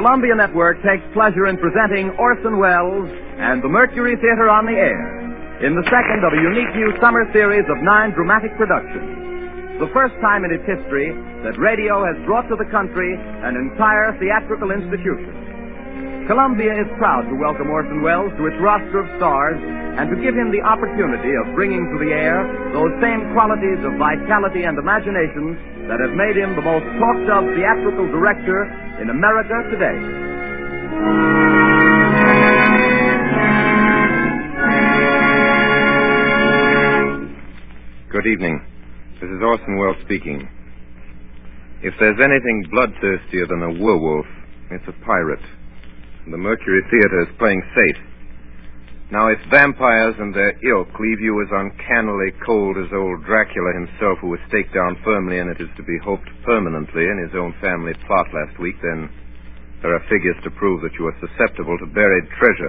Columbia Network takes pleasure in presenting Orson Welles and the Mercury Theater on the Air in the second of a unique new summer series of 9 dramatic productions. The first time in its history that radio has brought to the country an entire theatrical institution. Columbia is proud to welcome Orson Welles to its roster of stars and to give him the opportunity of bringing to the air those same qualities of vitality and imagination that have made him the most talked of theatrical director in America today. Good evening. This is Orson Welles speaking. If there's anything bloodthirstier than a werewolf, it's a pirate. And the Mercury Theater is playing safe. Now, if vampires and their ilk leave you as uncannily cold as old Dracula himself, who was staked down firmly, and it is to be hoped permanently, in his own family plot last week, then there are figures to prove that you are susceptible to buried treasure.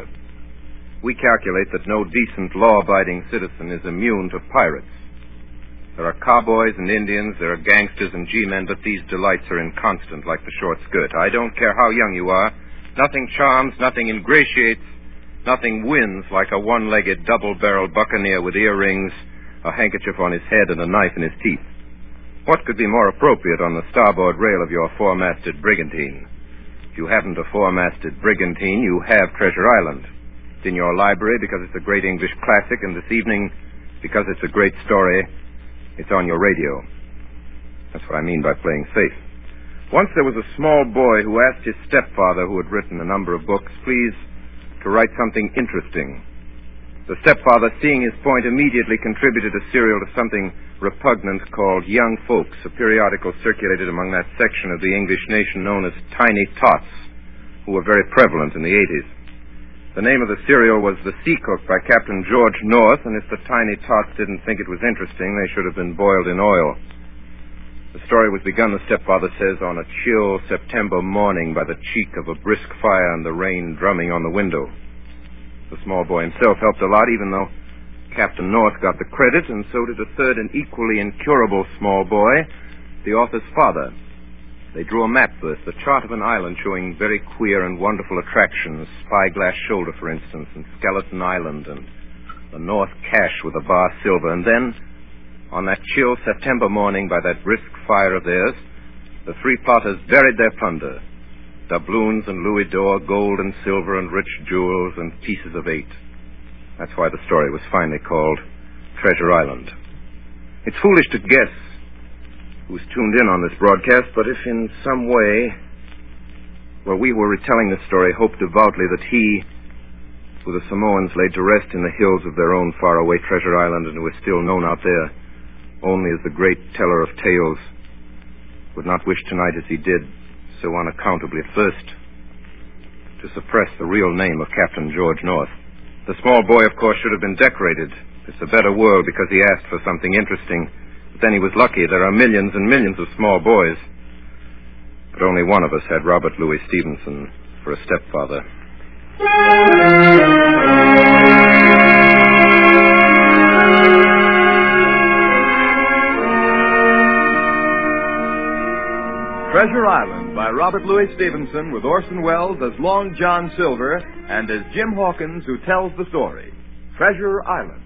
We calculate that no decent, law-abiding citizen is immune to pirates. There are cowboys and Indians, there are gangsters and G-men, but these delights are inconstant like the short skirt. I don't care how young you are. Nothing charms, nothing ingratiates, nothing wins like a one-legged, double-barreled buccaneer with earrings, a handkerchief on his head, and a knife in his teeth. What could be more appropriate on the starboard rail of your four-masted brigantine? If you haven't a four-masted brigantine, you have Treasure Island. It's in your library because it's a great English classic, and this evening, because it's a great story, it's on your radio. That's what I mean by playing safe. Once there was a small boy who asked his stepfather, who had written a number of books, please to write something interesting. The stepfather, seeing his point, immediately contributed a serial to something repugnant called Young Folks, a periodical circulated among that section of the English nation known as Tiny Tots, who were very prevalent in the 80s. The name of the serial was The Sea Cook by Captain George North, and if the Tiny Tots didn't think it was interesting, they should have been boiled in oil. The story was begun, the stepfather says, on a chill September morning by the cheek of a brisk fire and the rain drumming on the window. The small boy himself helped a lot, even though Captain North got the credit, and so did a third and equally incurable small boy, the author's father. They drew a map first, the chart of an island showing very queer and wonderful attractions, Spyglass Shoulder, for instance, and Skeleton Island, and the North Cache with a bar silver, and then on that chill September morning, by that brisk fire of theirs, the three plotters buried their plunder. Doubloons and louis d'or, gold and silver and rich jewels and pieces of 8. That's why the story was finally called Treasure Island. It's foolish to guess who's tuned in on this broadcast, but if in some way, while we were retelling this story, hoped devoutly that he, who the Samoans laid to rest in the hills of their own faraway Treasure Island and who is still known out there only as the great teller of tales, would not wish tonight as he did, so unaccountably at first, to suppress the real name of Captain George North. The small boy, of course, should have been decorated. It's a better world because he asked for something interesting. But then he was lucky. There are millions and millions of small boys. But only one of us had Robert Louis Stevenson for a stepfather. Treasure Island by Robert Louis Stevenson, with Orson Welles as Long John Silver and as Jim Hawkins, who tells the story. Treasure Island.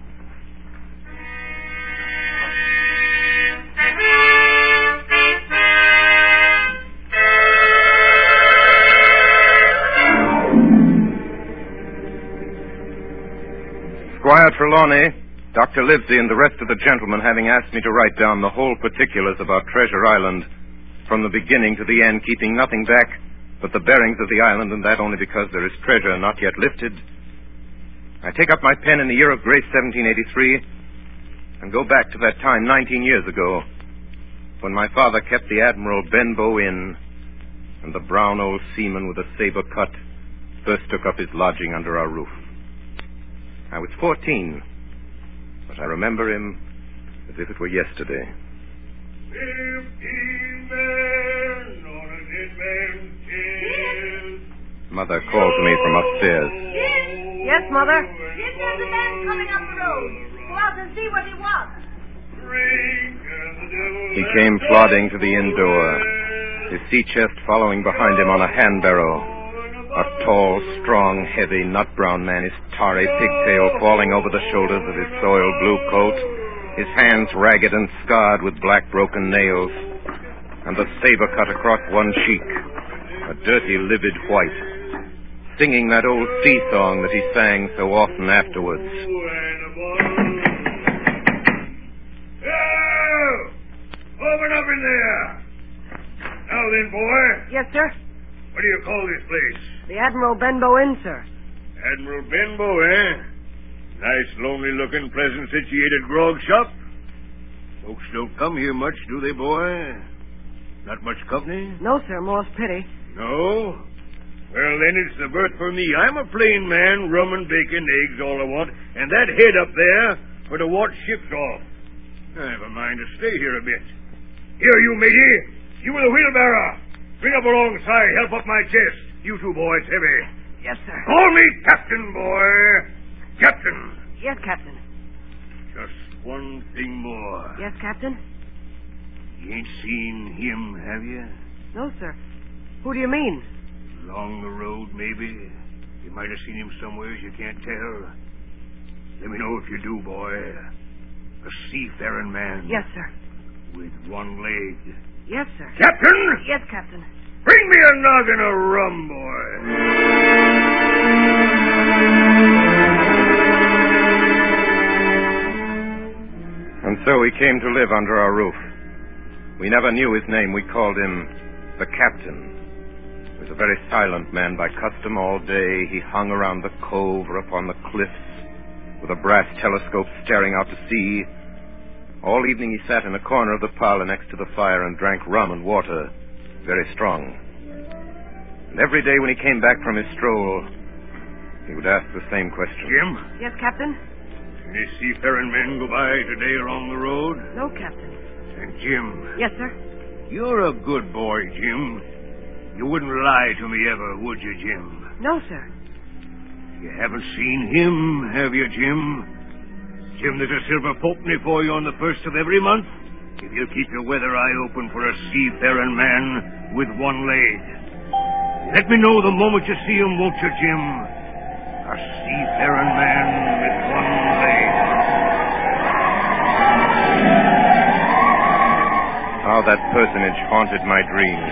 Squire Trelawney, Dr. Livesey, and the rest of the gentlemen having asked me to write down the whole particulars about Treasure Island from the beginning to the end, keeping nothing back but the bearings of the island, and that only because there is treasure not yet lifted, I take up my pen in the year of grace 1783 and go back to that time 19 years ago when my father kept the Admiral Benbow Inn and the brown old seaman with a saber cut first took up his lodging under our roof. I was 14, but I remember him as if it were yesterday. 15 men on a dead man's chest. Mother called to me from upstairs. Yes, Mother? Jim, there's a man coming up the road. Go out and see what he wants. He came plodding to the inn door, his sea chest following behind him on a hand barrow. A tall, strong, heavy, nut-brown man, his tarry pigtail falling over the shoulders of his soiled blue coat, his hands ragged and scarred with black broken nails, and the saber cut across one cheek, a dirty, livid white, singing that old sea song that he sang so often afterwards. Open up in there. Now then, boy. Yes, sir. What do you call this place? The Admiral Benbow Inn, sir. Admiral Benbow, eh? Nice, lonely-looking, pleasant-situated grog shop. Folks don't come here much, do they, boy? Not much company? No, sir. More's pity. No? Well, then it's the berth for me. I'm a plain man, rum and bacon, eggs, all I want, and that head up there for to watch ships off. I have a mind to stay here a bit. Here, you matey. You with the wheelbarrow. Bring up alongside. Help up my chest. You two boys, heavy. Yes, sir. Call me Captain, boy. Captain. Yes, Captain. Just one thing more. Yes, Captain? You ain't seen him, have you? No, sir. Who do you mean? Along the road, maybe. You might have seen him somewhere you can't tell. Let me know if you do, boy. A seafaring man. Yes, sir. With one leg. Yes, sir. Captain! Yes, Captain. Bring me a noggin of rum, boy. And so he came to live under our roof. We never knew his name. We called him the Captain. He was a very silent man by custom. All day he hung around the cove or upon the cliffs with a brass telescope staring out to sea. All evening he sat in a corner of the parlor next to the fire and drank rum and water, very strong. And every day when he came back from his stroll, he would ask the same question. Jim? Yes, Captain? Any seafaring men go by today along the road? No, Captain. And Jim? Yes, sir. You're a good boy, Jim. You wouldn't lie to me ever, would you, Jim? No, sir. You haven't seen him, have you, Jim? Jim, there's a silver fourpenny for you on the first of every month if you'll keep your weather eye open for a seafaring man with one leg. Let me know the moment you see him, won't you, Jim? A seafaring man with one leg. How that personage haunted my dreams.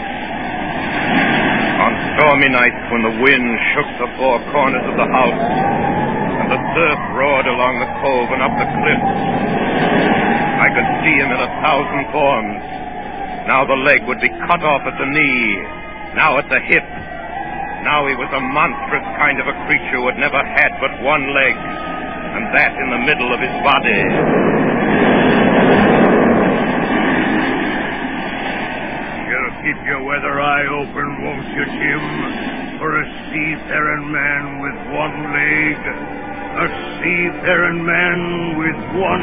On stormy nights when the wind shook the four corners of the house and the surf roared along the cove and up the cliffs, I could see him in 1,000 forms. Now the leg would be cut off at the knee, now at the hip. Now he was a monstrous kind of a creature who had never had but one leg, and that in the middle of his body. You'll keep your weather eye open, won't you, Jim? For a seafaring man with one leg. A seafaring man with one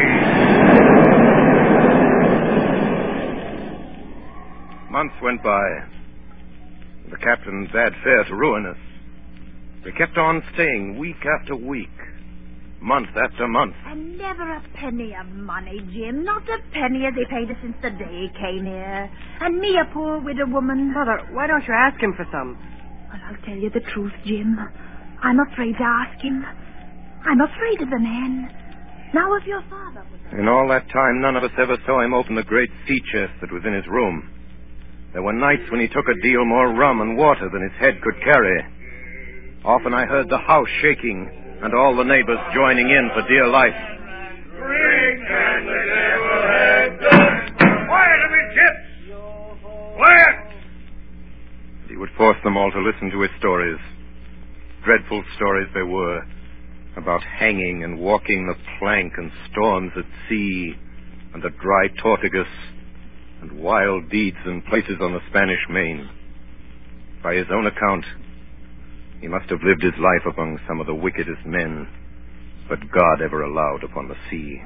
leg. Months went by. The captain bade fair to ruin us. We kept on staying week after week, month after month. And never a penny of money, Jim. Not a penny as they paid us since the day he came here. And me, a poor widow woman. Mother, why don't you ask him for some? Well, I'll tell you the truth, Jim. I'm afraid to ask him. I'm afraid of the man. Now, if your father was... In all that time, none of us ever saw him open the great sea chest that was in his room. There were nights when he took a deal more rum and water than his head could carry. Often I heard the house shaking and all the neighbors joining in for dear life. Drink and the devil has done. Quiet, amidships! Quiet! He would force them all to listen to his stories. Dreadful stories they were, about hanging and walking the plank and storms at sea and the dry Tortugas and wild deeds in places on the Spanish Main. By his own account, he must have lived his life among some of the wickedest men that God ever allowed upon the sea.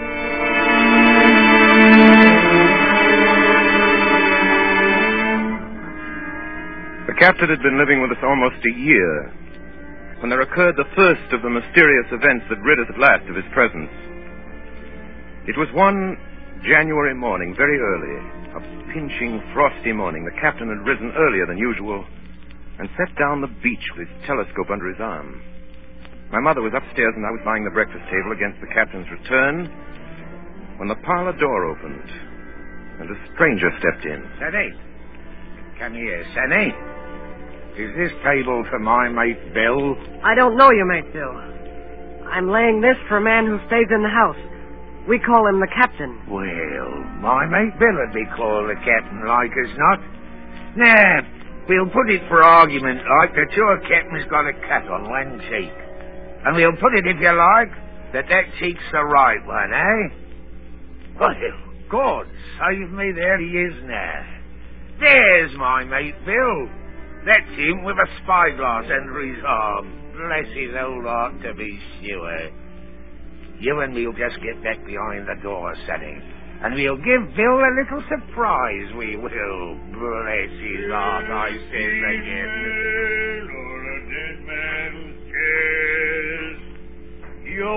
The captain had been living with us almost a year when there occurred the first of the mysterious events that rid us at last of his presence. It was one January morning, very early, a pinching, frosty morning. The captain had risen earlier than usual and sat down the beach with his telescope under his arm. My mother was upstairs, and I was buying the breakfast table against the captain's return when the parlor door opened, and a stranger stepped in. Sonny, come here, Sonny. Is this table for my mate Bill? I don't know you, mate Bill. I'm laying this for a man who stays in the house. We call him the captain. Well, my mate Bill would be called the captain like as not. Now, we'll put it for argument like that your captain's got a cut on one cheek. And we'll put it, if you like, that cheek's the right one, eh? Well, God save me, there he is now. There's my mate Bill. That's him with a spyglass under his arm. Bless his old heart, to be sure. You and me'll just get back behind the door, Sonny, and we'll give Bill a little surprise, we will. Bless his heart, I says again. Or a dead man's chest. Yo.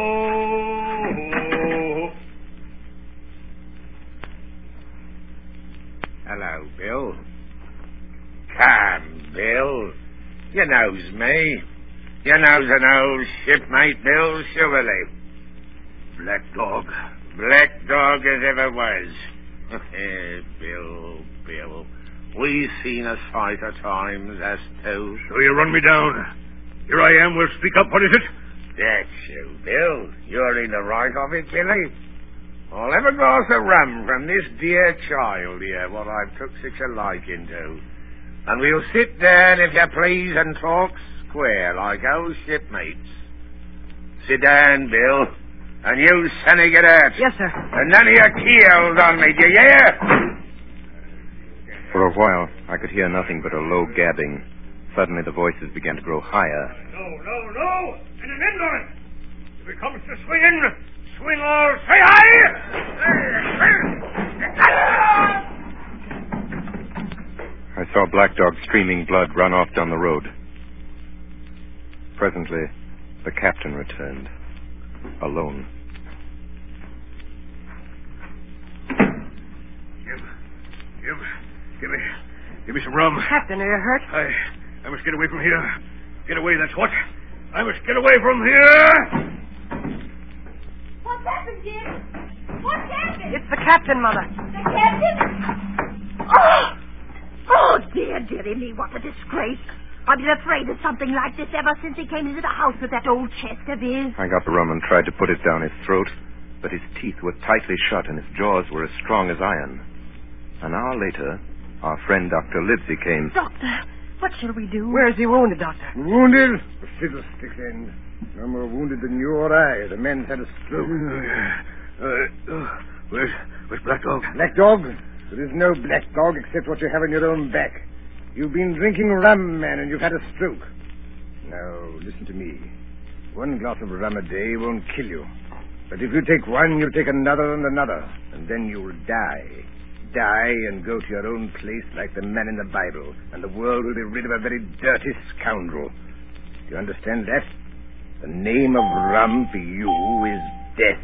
Hello, Bill. Come, Bill. You knows me. You knows an old shipmate, Bill, surely. Black dog. Black dog as ever was. Bill. We've seen a sight of times, us two. So you run me down. Here I am. We'll speak up. What is it? That's you, Bill. You're in the right of it, Billy. I'll have a glass of rum from this dear child here, what I've took such a liking to. And we'll sit down, if you please, and talk square like old shipmates. Sit down, Bill. And you, Sonny, get out. Yes, sir. And none of your keels on me, do you hear? For a while, I could hear nothing but a low gabbing. Suddenly, the voices began to grow higher. No. And an end on it. If it comes to swinging, swing all. Say aye! I saw Black Dog streaming blood run off down the road. Presently, the captain returned, alone. Jim, give me some rum. Captain, are you hurt? I must get away from here. Get away, that's what. I must get away from here. What's happened, Jim? What's happened? It's the captain, Mother. The captain? Oh, dear me, what a disgrace. I've been afraid of something like this ever since he came into the house with that old chest of his. I got the rum and tried to put it down his throat, but his teeth were tightly shut and his jaws were as strong as iron. An hour later, our friend Dr. Livesey came. Doctor, what shall we do? Where is he wounded, Doctor? Wounded? A fiddlestick's end. No more wounded than you or I. The man's had a stroke. Where's Black Dog? Black Dog? There is no Black Dog except what you have on your own back. You've been drinking rum, man, and you've had a stroke. Now, listen to me. One glass of rum a day won't kill you. But if you take one, you'll take another and another, and then you'll die. Die and go to your own place like the man in the Bible, and the world will be rid of a very dirty scoundrel. Do you understand that? The name of rum for you is death.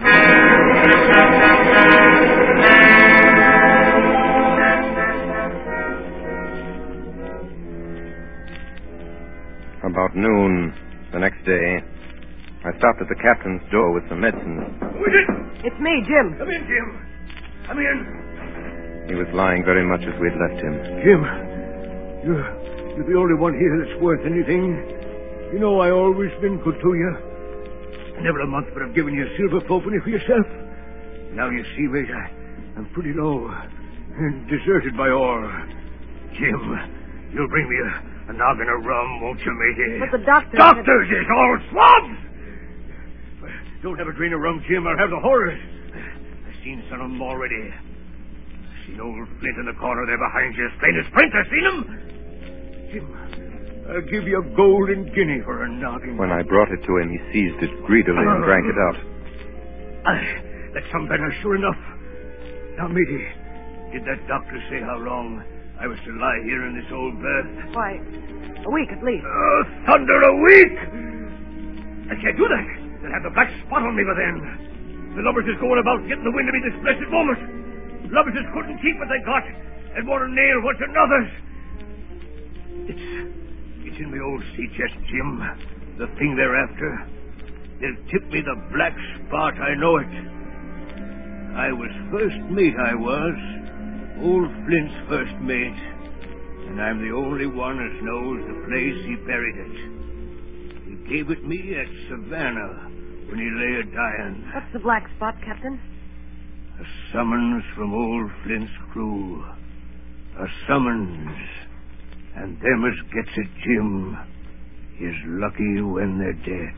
About noon the next day, I stopped at the captain's door with some medicines. Who is it? It's me, Jim. Come in, Jim. Come in. He was lying very much as we'd left him. Jim, you're the only one here that's worth anything. You know I always been good to you. Never a month but I've given you a silver fourpenny for yourself. Now you see, mate, I'm pretty low and deserted by all. Jim, you'll bring me a noggin of rum, won't you, matey? But the doctor... Doctors is all swabs! Don't have a drain of rum, Jim, or have the horrors. I've seen some of them already. I've seen old Flint in the corner there behind you, as plain as print. I've seen him. Jim, I'll give you a golden guinea for a noggin. When I brought it to him, he seized it greedily and drank it out. That's some better, sure enough. Now, matey, did that doctor say how long I was to lie here in this old berth? Why, a week at least. Thunder, a week! I can't do that. They'll have the black spot on me by then. The lovers is going about getting the wind of me this blessed moment. Lovers is couldn't keep what they got and want to nail what's another's. It's in my old sea chest, Jim. The thing they're after. They'll tip me the black spot, I know it. I was first mate, I was. Old Flint's first mate. And I'm the only one as knows the place he buried it. He gave it me at Savannah when he lay a-dying. What's the black spot, Captain? A summons from old Flint's crew. A summons. And them as gets it, Jim, is lucky when they're dead.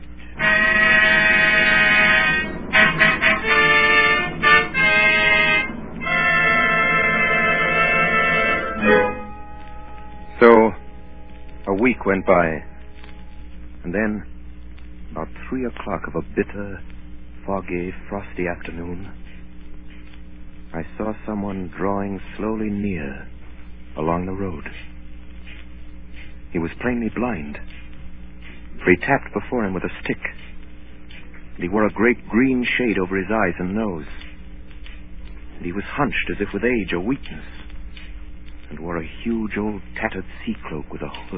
So, a week went by, and then, about 3 o'clock of a bitter, foggy, frosty afternoon, I saw someone drawing slowly near along the road. He was plainly blind, for he tapped before him with a stick, and he wore a great green shade over his eyes and nose, and he was hunched as if with age or weakness, and wore a huge old tattered sea cloak with a hood.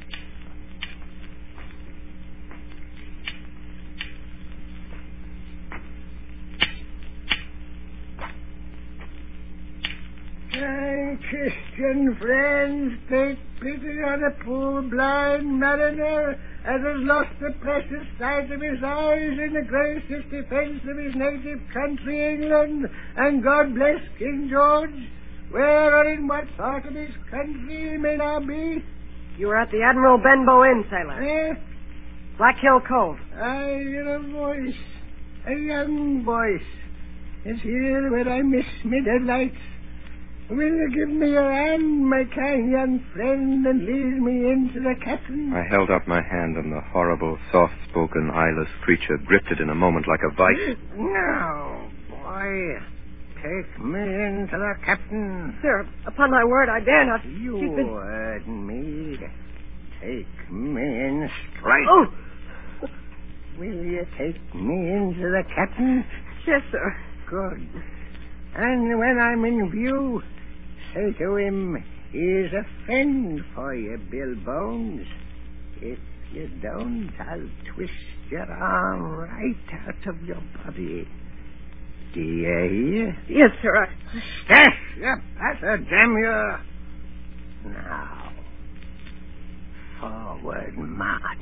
Christian friends, take pity on a poor blind mariner that has lost the precious sight of his eyes in the gracious defense of his native country, England, and God bless King George, where or in what part of his country he may now be. You were at the Admiral Benbow Inn, sailor. Eh? Black Hill Cove. I hear a voice, a young voice. It's here where I miss me delights. Will you give me your hand, my kind young friend, and lead me in to the captain? I held up my hand, and the horrible, soft-spoken, eyeless creature gripped it in a moment like a vice. No, boy. Take me in to the captain. Sir, upon my word, I dare not. You heard me. Take me in straight. Oh! Will you take me in to the captain? Yes, sir. Good. And when I'm in view, say to him, he's a friend for you, Bill Bones. If you don't, I'll twist your arm right out of your body. Do you hear? Yes, sir. Stash, you bastard, damn you. Now, forward march.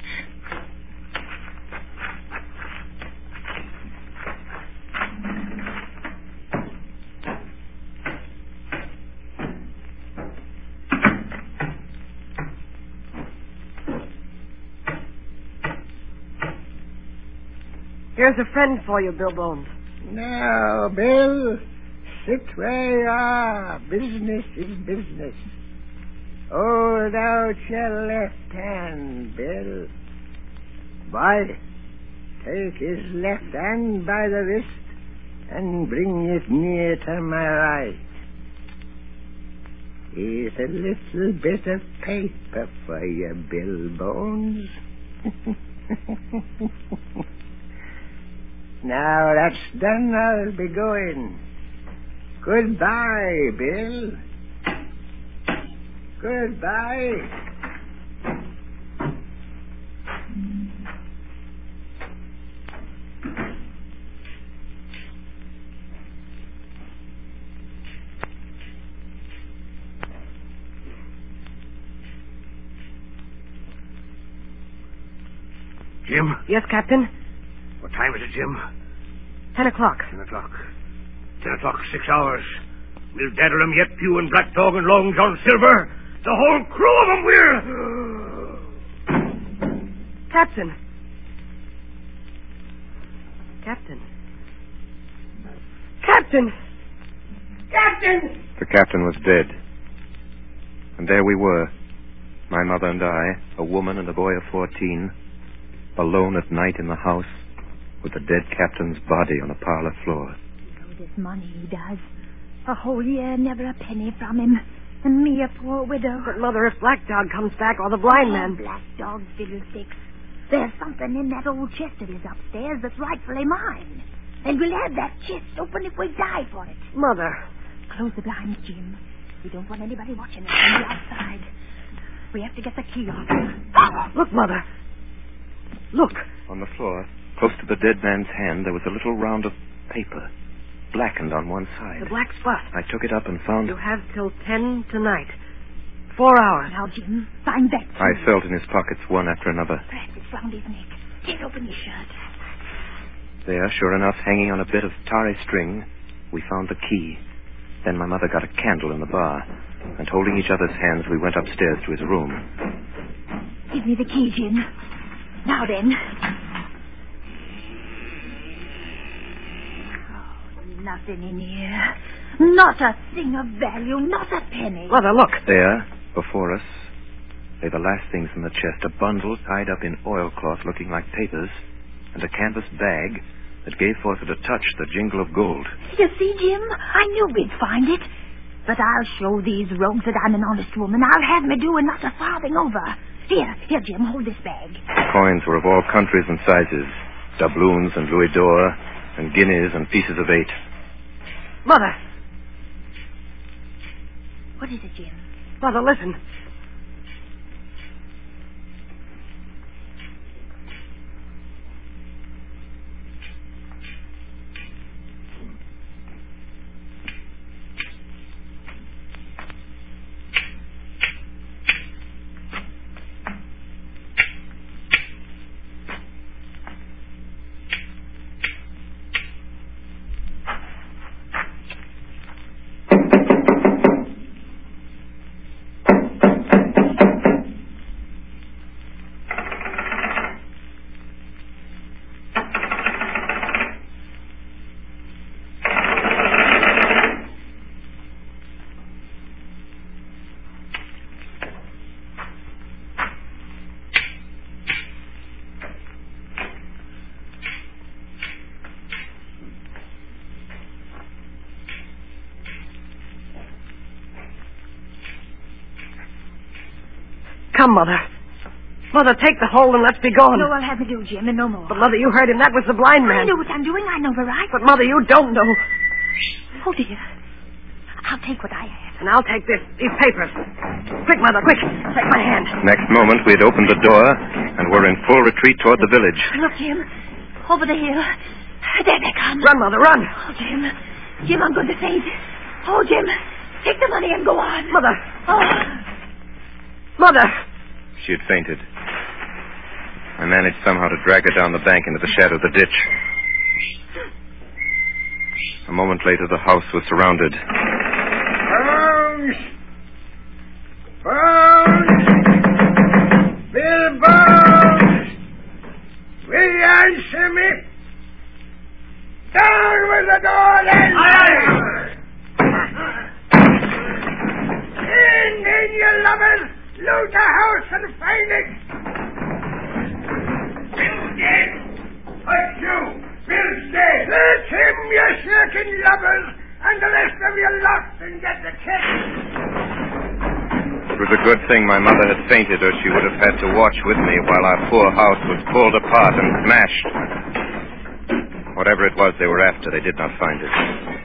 Here's a friend for you, Bill Bones. Now, Bill, sit where you are. Business is business. Hold out your left hand, Bill. Boy, take his left hand by the wrist and bring it near to my right. Here's a little bit of paper for you, Bill Bones. Now that's done, I'll be going. Goodbye, Bill. Goodbye. Jim? Yes, Captain? What time is it, Jim? 10 o'clock. 10 o'clock. 10 o'clock, 6 hours. We'll daddle 'em yet, you and Black Dog and Long John Silver. The whole crew of 'em will... Captain. Captain. Captain! Captain! The captain was dead. And there we were, my mother and I, a woman and a boy of 14, alone at night in the house with the dead captain's body on the parlor floor. Oh, this money he does. A whole year, never a penny from him. And me, a poor widow. But, Mother, if Black Dog comes back or the blind man... Black Dog fiddlesticks. There's something in that old chest of his upstairs that's rightfully mine. And we'll have that chest open if we die for it. Mother. Close the blinds, Jim. We don't want anybody watching us from the outside. We have to get the key off. Look, Mother. Look. On the floor, close to the dead man's hand, there was a little round of paper, blackened on one side. The black spot. I took it up and found... You have till 10 tonight. 4 hours. Now, Jim, find that. I felt in his pockets one after another. Perhaps it's round his neck. Tear open his shirt. There, sure enough, hanging on a bit of tarry string, we found the key. Then my mother got a candle in the bar, and holding each other's hands, we went upstairs to his room. Give me the key, Jim. Now then. Oh, nothing in here. Not a thing of value, not a penny. Mother, look. There, before us, lay the last things in the chest. A bundle tied up in oilcloth looking like papers, and a canvas bag that gave forth at a touch the jingle of gold. You see, Jim, I knew we'd find it. But I'll show these rogues that I'm an honest woman. I'll have me doing not a farthing over. Here, Jim, hold this bag. Coins were of all countries and sizes. Doubloons and louis d'or, and guineas and pieces of 8. Mother. What is it, Jim? Mother, listen. Come, Mother. Mother, take the hold and let's be going. No, I'll have to do, Jim, and no more. But, Mother, you heard him. That was the blind man. I know what I'm doing. I know the right. But, Mother, you don't know. Oh, dear. I'll take what I have. And I'll take these papers. Quick, Mother, quick. Take my hand. Next moment, we had opened the door and were in full retreat toward the village. Look, Jim. Over the hill. There they come. Run, Mother, run. Oh, Jim. Jim, I'm going to faint. Oh, Jim. Take the money and go on. Mother. Oh. Mother. She had fainted. I managed somehow to drag her down the bank into the shadow of the ditch. A moment later, the house was surrounded. Bones! Bones! Bill Bones! Will you answer me? Down with the door, then! In, you lovers! Loot the house and find it! Bill's dead! But you! Bill's dead! Let him, you certain lovers, and the rest of you lost and get the check! It was a good thing my mother had fainted, or she would have had to watch with me while our poor house was pulled apart and smashed. Whatever it was they were after, they did not find it.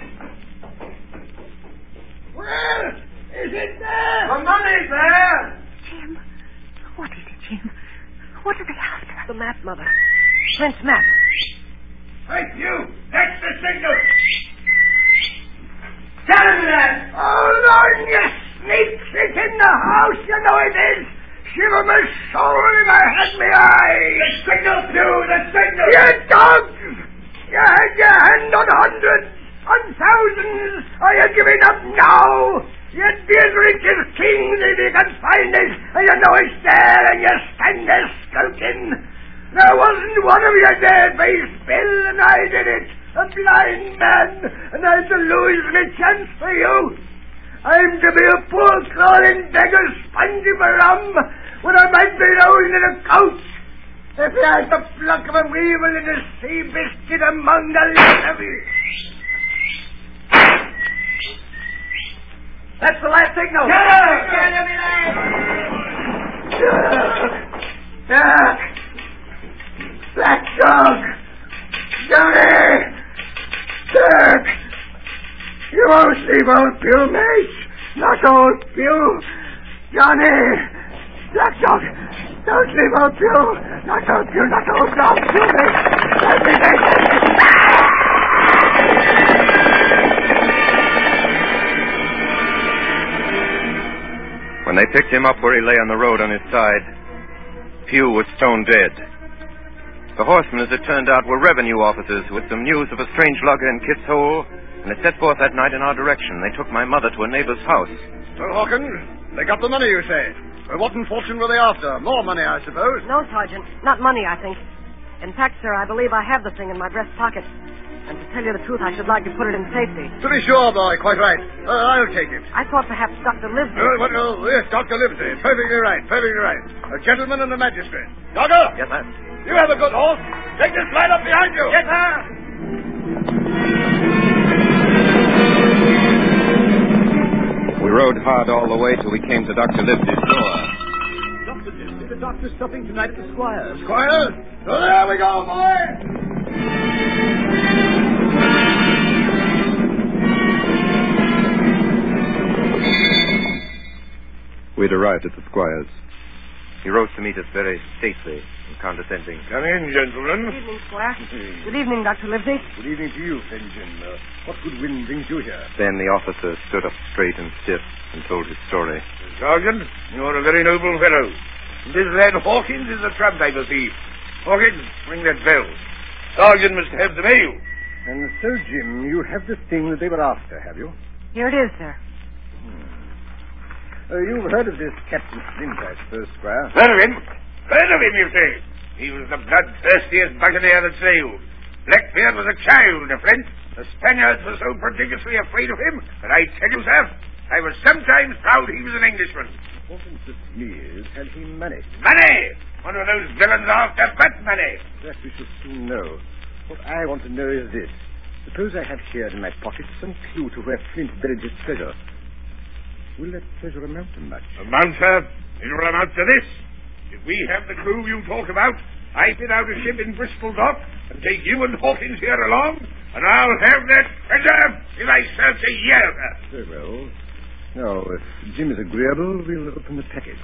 Well, is it there? The money's there! Jim. What is it, Jim? What are they after? The map, Mother. Flint's map. Thank you. That's the signal. Tell him that. Hold on, you sneaks. It's in the house. You know it is. Shiver my soul if I had my eye. The signal, too. The signal. You dogs. You had your hand on hundreds, on thousands. Are you giving up now? You'd be as rich as kings if you could find it, and you know it's there, and you stand there skulking. There wasn't one of you there, face Bill, and I did it. A blind man, and I had to lose my chance for you. I'm to be a poor crawling beggar sponging for rum when I might be rolling in a couch. If you had the pluck of a weevil in a sea biscuit among the lot of you. That's the last signal. Jack! Black dog! Johnny! Dirk! You won't leave old Bill, mate. Not old Bill. Johnny! Black Dog! Don't leave out, Bill! Not out, Bill! Not out! Not kill me! Let me take it! When they picked him up where he lay on the road on his side, Pugh was stone dead. The horsemen, as it turned out, were revenue officers with some news of a strange lugger in Kit's Hole, and they set forth that night in our direction. They took my mother to a neighbor's house. Well, Hawkins, they got the money, you say? Well, what in fortune were they after? More money, I suppose. No, Sergeant. Not money, I think. In fact, sir, I believe I have the thing in my breast pocket. And to tell you the truth, I should like to put it in safety. To be sure, boy, quite right. I'll take it. I thought perhaps Dr. Livesey... Yes, Dr. Livesey. Perfectly right, perfectly right. A gentleman and a magistrate. Doctor! Yes, sir. You have a good horse. Take this line up behind you. Yes, sir. We rode hard all the way till we came to Dr. Livesey's door. Dr. Livesey, the doctor's stopping tonight at the Squire's. Squire? Oh, there we go, boy. We'd arrived at the Squire's. He rose to meet us very stately and condescending. Come in, gentlemen. Good evening, Squire. Good evening, Dr. Livesey. Good evening to you, friend Jim. What good wind brings you here? Then the officer stood up straight and stiff and told his story. Sergeant, you're a very noble fellow. This lad Hawkins is a trampiper thief. Hawkins, ring that bell. Sergeant must have the mail. And so, Jim, you have the thing that they were after, have you? Here it is, sir. You've heard of this Captain Flint, I suppose, Squire? Heard of him? Heard of him, you say? He was the bloodthirstiest buccaneer that sailed. Blackbeard was a child to Flint. The Spaniards were so prodigiously afraid of him that I tell you, sir, I was sometimes proud he was an Englishman. What interests me is, had he money? Money! One of those villains after but money. That we shall soon know. What I want to know is this. Suppose I have here in my pocket some clue to where Flint buried his treasure. Will that treasure amount to much? Amount, sir? It will amount to this. If we have the clue you talk about, I fit out a ship in Bristol Dock and take you and Hawkins here along, and I'll have that treasure if I search a year. Very well. Now, if Jim is agreeable, we'll open the packet.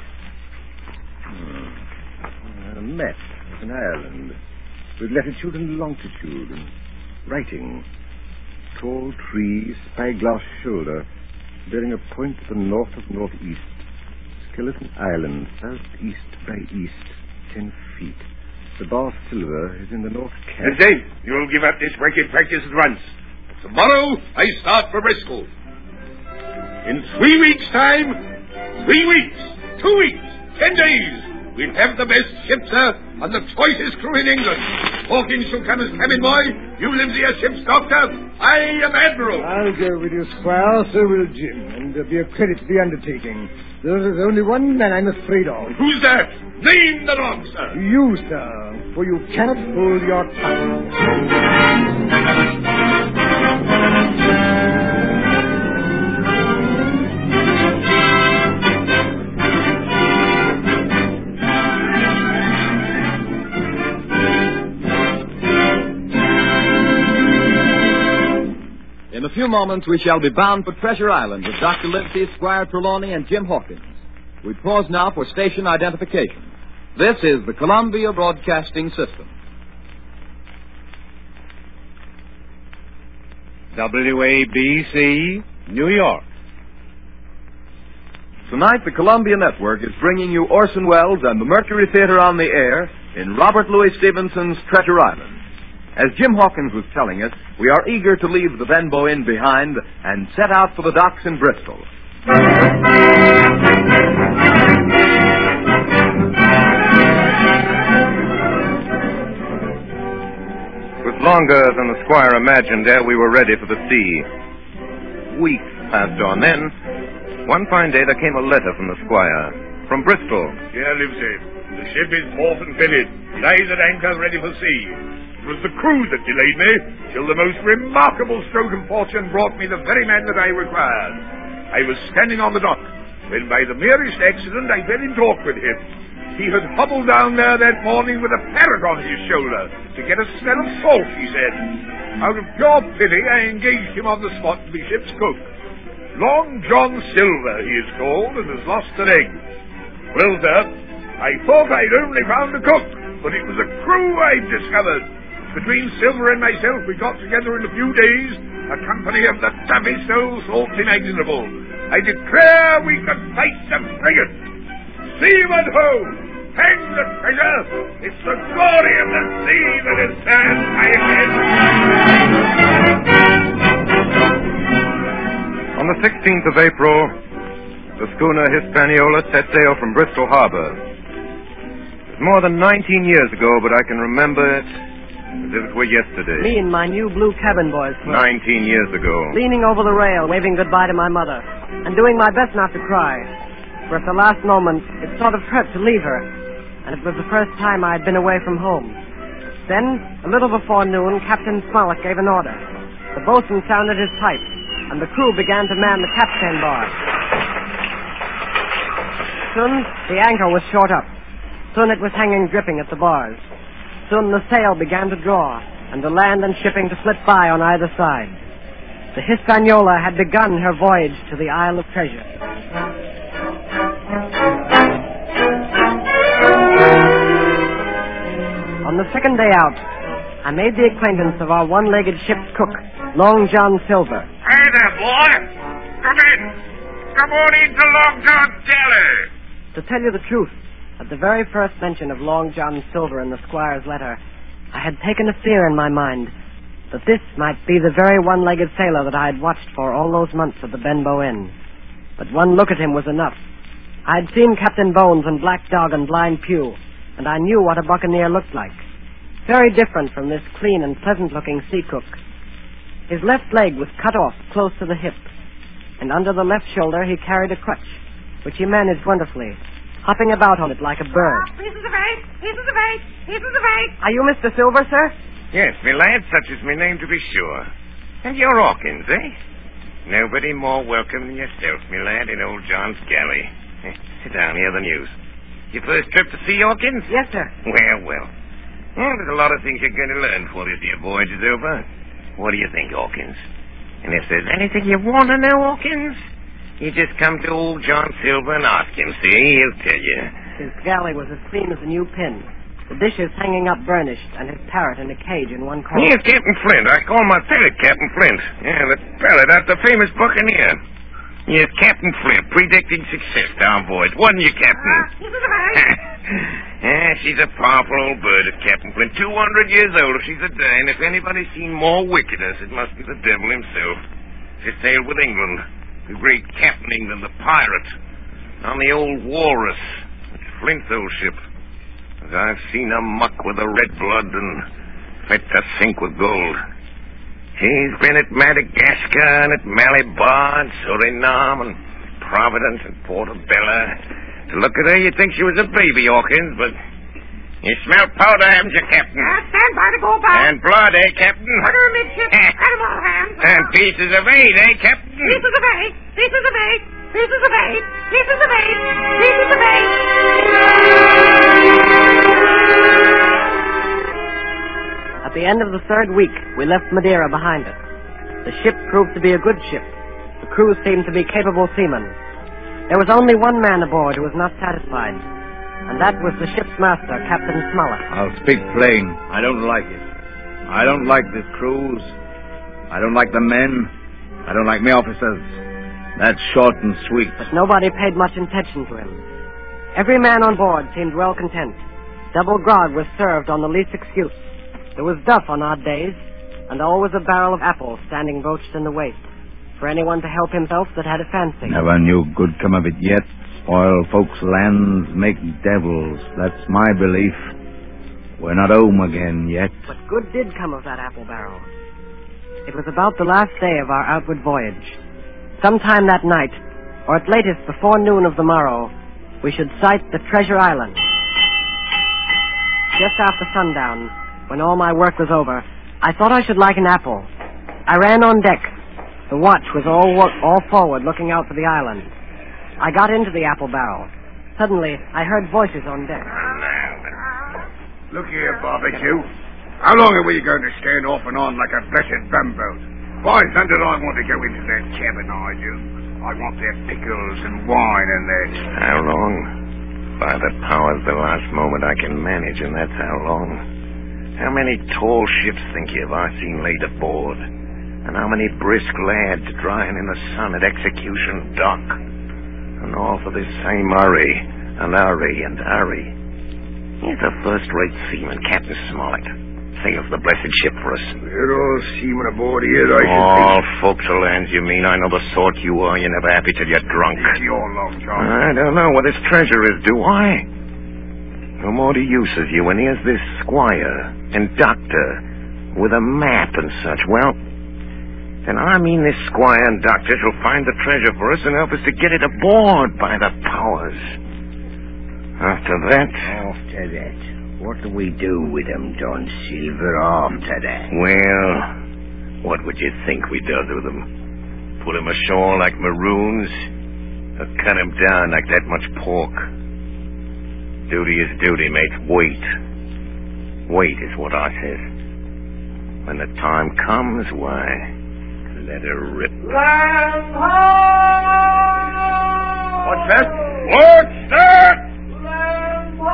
A map of an island with latitude and longitude and writing. Tall tree, spyglass shoulder, bearing a point to the north of northeast. Skeleton Island, southeast by east, 10 feet. The bar silver is in the north cap. Today, you'll give up this wicked practice at once. Tomorrow, I start for Bristol. In 3 weeks' time, 3 weeks, 2 weeks, 10 days, we'll have the best ship, sir, and the choicest crew in England. Hawkins shall come as cabin boy. You Livesey as ship's doctor. I am admiral. I'll go with you, Squire. So will Jim. And be a credit to the undertaking. There's only one man I'm afraid of. Who's that? Name the dog, sir. You, sir. For you cannot hold your tongue. In a few moments, we shall be bound for Treasure Island with Dr. Livesey, Squire Trelawney, and Jim Hawkins. We pause now for station identification. This is the Columbia Broadcasting System. WABC, New York. Tonight, the Columbia Network is bringing you Orson Welles and the Mercury Theater on the air in Robert Louis Stevenson's Treasure Island. As Jim Hawkins was telling us, we are eager to leave the Benbow Inn behind and set out for the docks in Bristol. It was longer than the Squire imagined ere we were ready for the sea. Weeks passed on. Then, one fine day, there came a letter from the Squire, from Bristol. Here, Livesey. The ship is port and fitted. It lies at anchor ready for sea. It was the crew that delayed me, till the most remarkable stroke of fortune brought me the very man that I required. I was standing on the dock, when by the merest accident I fell in talk with him. He had hobbled down there that morning with a parrot on his shoulder to get a smell of salt, he said. Out of pure pity, I engaged him on the spot to be ship's cook. Long John Silver, he is called, and has lost an egg. Well, sir, I thought I'd only found the cook, but it was a crew I'd discovered. Between Silver and myself, we got together in a few days a company of the toughest old sorts imaginable. I declare we could fight the frigate. Seaman ho! Hang the treasure! It's the glory of the sea that is turned high again. On the 16th of April, the schooner Hispaniola set sail from Bristol Harbor. It was more than 19 years ago, but I can remember it as if it were yesterday. Me and my new blue cabin boys. 19 years ago. Leaning over the rail, waving goodbye to my mother, and doing my best not to cry. For at the last moment, it sort of hurt to leave her, and it was the first time I had been away from home. Then, a little before noon, Captain Smollett gave an order. The boatswain sounded his pipe, and the crew began to man the capstan bar. Soon, the anchor was short up. Soon it was hanging dripping at the bars. Soon the sail began to draw, and the land and shipping to flit by on either side. The Hispaniola had begun her voyage to the Isle of Treasure. On the second day out, I made the acquaintance of our one-legged ship's cook, Long John Silver. Hey there, boy. Come in. Come on into Long John's galley. To tell you the truth, at the very first mention of Long John Silver in the squire's letter, I had taken a fear in my mind that this might be the very one-legged sailor that I had watched for all those months at the Benbow Inn. But one look at him was enough. I had seen Captain Bones and Black Dog and Blind Pew, and I knew what a buccaneer looked like. Very different from this clean and pleasant-looking sea cook. His left leg was cut off close to the hip, and under the left shoulder he carried a crutch, which he managed wonderfully, hopping about on it like a bird. Pieces of eight! Pieces of eight! Pieces of eight! Are you Mr. Silver, sir? Yes, me lad, such is my name to be sure. And you're Hawkins, eh? Nobody more welcome than yourself, me lad, in old John's galley. Sit down, hear the news. Your first trip to sea, Hawkins? Yes, sir. Well. Well, there's a lot of things you're going to learn before this your voyage is over. What do you think, Hawkins? And if there's anything you want to know, Hawkins, you just come to old John Silver and ask him, see? He'll tell you. His galley was as clean as a new pin. The dishes hanging up burnished, and his parrot in a cage in one corner. Here's Captain Flint. I call my parrot Captain Flint. Yeah, the parrot after the famous buccaneer. Yes, Captain Flint, predicting success to our voyage. Wasn't you, Captain? Pieces of eight! Yeah, she's a powerful old bird, is Captain Flint. 200 years old if she's a day, and if anybody's seen more wickedness, it must be the devil himself. She sailed with England, the great captaining than the pirate, on the old Walrus, Flint's old ship. As I've seen her muck with the red blood and fit to sink with gold. She's been at Madagascar and at Malabar and Suriname and Providence and Portobello. To look at her, you'd think she was a baby, Hawkins, but you smell powder, haven't you, Captain? Stand by to go back. And blood, eh, Captain? Order midship. Got 'em all hands. And pieces of eight, eh, Captain? Pieces of eight. Pieces of eight. Pieces of eight. Pieces of eight. Pieces of eight. At the end of the third week, we left Madeira behind us. The ship proved to be a good ship. The crew seemed to be capable seamen. There was only one man aboard who was not satisfied, and that was the ship's master, Captain Smollett. I'll speak plain. I don't like it. I don't like this cruise. I don't like the men. I don't like me officers. That's short and sweet. But nobody paid much attention to him. Every man on board seemed well content. Double grog was served on the least excuse. There was duff on odd days, and always a barrel of apples standing broached in the waist, for anyone to help himself that had a fancy. Never knew good come of it yet. Spoil folks' lands, make devils. That's my belief. We're not home again yet. But good did come of that apple barrel. It was about the last day of our outward voyage. Sometime that night, or at latest before noon of the morrow, we should sight the Treasure Island. Just after sundown, when all my work was over, I thought I should like an apple. I ran on deck. The watch was all forward, looking out for the island. I got into the apple barrel. Suddenly, I heard voices on deck. Look here, Barbecue. How long are we going to stand off and on like a blessed bumboat? Why thunder I want to go into that cabin, I do. I want their pickles and wine and that. How long? By the powers, the last moment I can manage, and that's how long. How many tall ships, think you, have I seen laid aboard? And how many brisk lads drying in the sun at Execution Dock? And all for this same Hurry, and Hurry, and Hurry. He's a first-rate seaman, Captain Smollett. Sails the blessed ship for us. We're all seamen aboard here, I should All think. forecastle hands, you mean? I know the sort you are. You're never happy till you're drunk. It's your long, John. I don't know what his treasure is, do I? No more to use of you, and here's this squire and doctor with a map and such. Well, then I mean this squire and doctor shall find the treasure for us and help us to get it aboard by the powers. After that... After that, what do we do with them, John Silver, after that? Well, what would you think we does with them? Put 'em ashore like maroons? Or cut 'em down like that much pork? Duty is duty, mate. Wait. Wait is what I says. When the time comes, why, let her rip. Land ho! What's that? What's that? Land ho!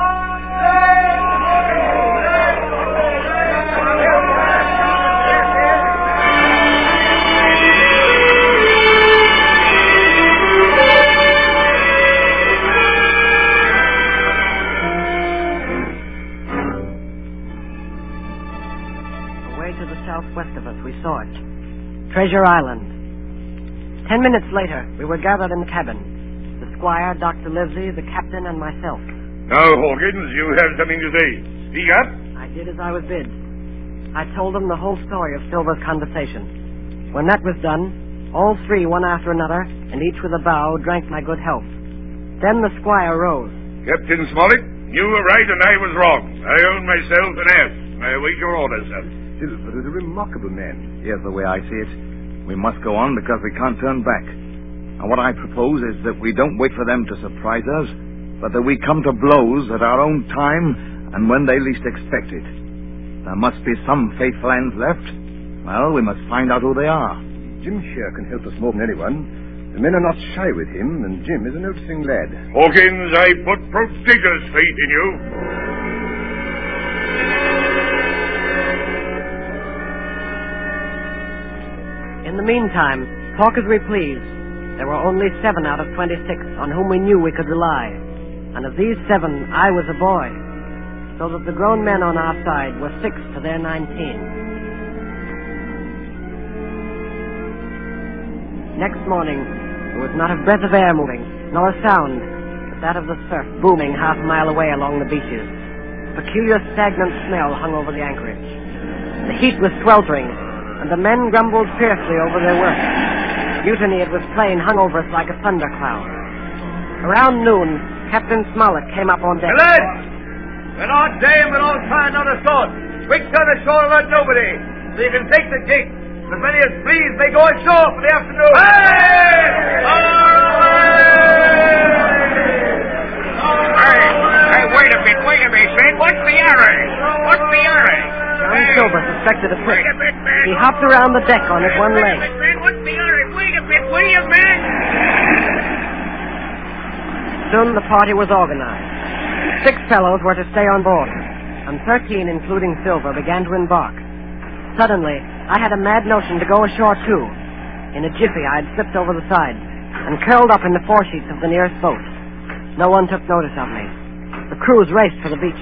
Away to the southwest of us, we saw it. Treasure Island. 10 minutes later, we were gathered in the cabin. The squire, Dr. Livesey, the captain, and myself. Now, Hawkins, you have something to say. Speak up. I did as I was bid. I told them the whole story of Silver's conversation. When that was done, all three, one after another, and each with a bow, drank my good health. Then the squire rose. Captain Smollett, you were right and I was wrong. I own myself an ass. I await your orders, sir. Silver is a remarkable man. Here's the way I see it. We must go on because we can't turn back. And what I propose is that we don't wait for them to surprise us, but that we come to blows at our own time and when they least expect it. There must be some faithful hands left. Well, we must find out who they are. Jim Shear can help us more than anyone. The men are not shy with him, and Jim is a noticing lad. Hawkins, I put prodigious faith in you. In the meantime, talk as we please. There were only 7 out of 26 on whom we knew we could rely. And of these 7, I was a boy. So that the grown men on our side were 6 to their 19. Next morning, there was not a breath of air moving, nor a sound, but that of the surf booming half a mile away along the beaches. A peculiar stagnant smell hung over the anchorage. The heat was sweltering, and the men grumbled fiercely over their work. Mutiny, it was plain, hung over us like a thundercloud. Around noon, Captain Smollett came up on deck. Lads! We're not dame, we're all trying not a sort. Quick turn ashore about nobody, so you can take the gig. As many as please may go ashore for the afternoon. Hey, wait a bit, Fred. What's the hurry? What's the hurry? John Silver suspected a trick. Wait a bit, man. He hopped around the deck on his one leg. What's the hurry? Wait a bit, will you, man? Soon the party was organized. 6 fellows were to stay on board, and 13, including Silver, began to embark. Suddenly, I had a mad notion to go ashore, too. In a jiffy, I had slipped over the side and curled up in the foresheets of the nearest boat. No one took notice of me. The crews raced for the beach.